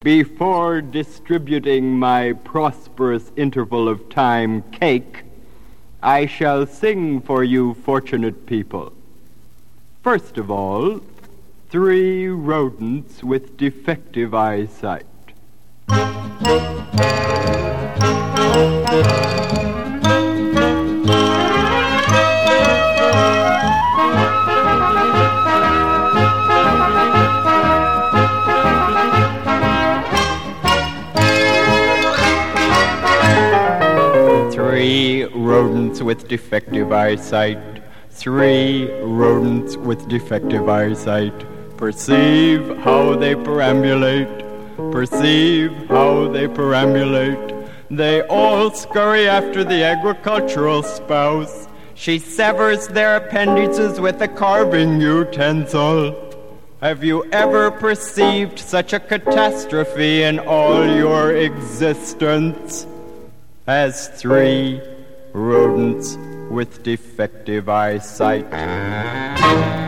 Before distributing my prosperous interval of time cake, I shall sing for you fortunate people. First of all, 3 rodents with defective eyesight. Rodents with defective eyesight. 3 rodents with defective eyesight. Perceive how they perambulate. Perceive how they perambulate. They all scurry after the agricultural spouse. She severs their appendages with a carving utensil. Have you ever perceived such a catastrophe in all your existence as 3 rodents with defective eyesight?